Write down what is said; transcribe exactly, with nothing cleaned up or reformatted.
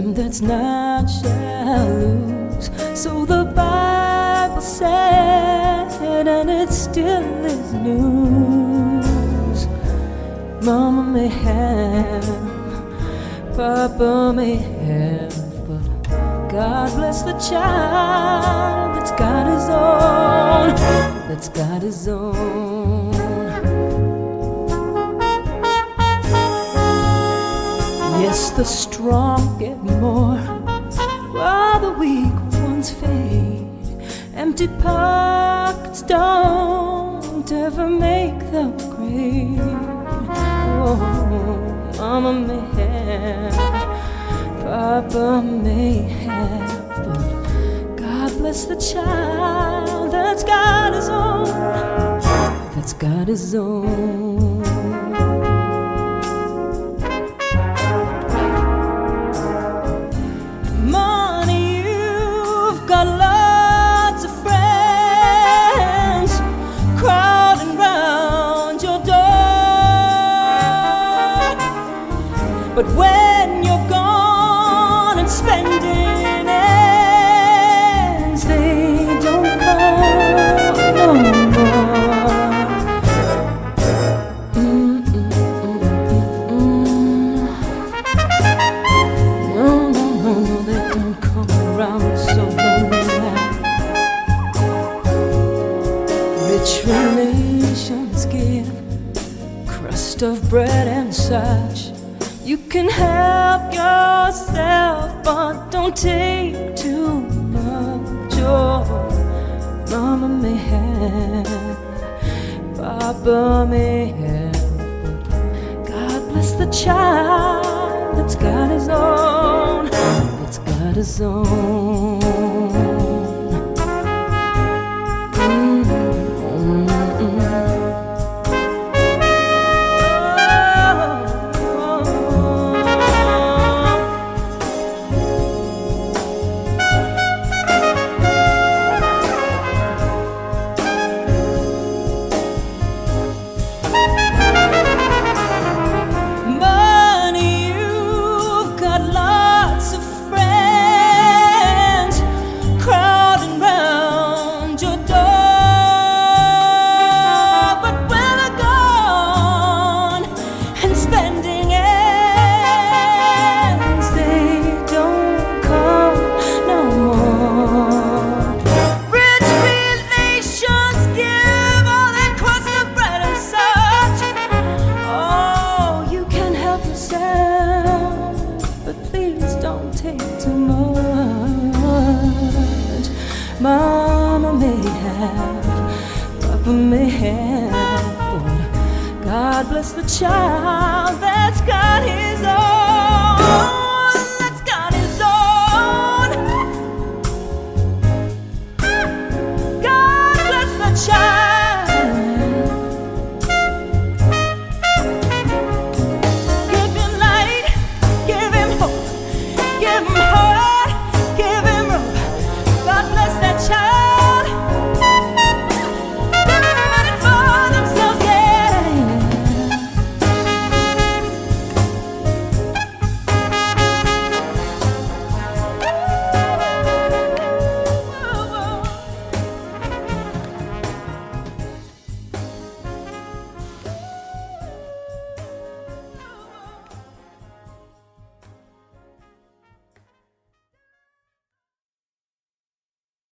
him that's not shall lose. So the Bible said, and it still is news. Mama may have, Papa may have, but God bless the child that's got his own, that's got his own. Yes, the strong get more, while the weak ones fade. Empty pockets don't ever make them great. Oh, Mama may have, Papa may have, but God bless the child that's got his own, that's got his own. Lots of friends crowding round your door, but when you're gone and spending ends, they don't come no more. Mm, mm, mm, mm. No, no, no, no, they don't come around so long. Rich relations give crust of bread and such. You can help yourself, but don't take too much. Oh, Mama may have, Papa may have, but God bless the child that's got his own, that's got his own. Mama may have, Papa may have, but God bless the child that's got his own.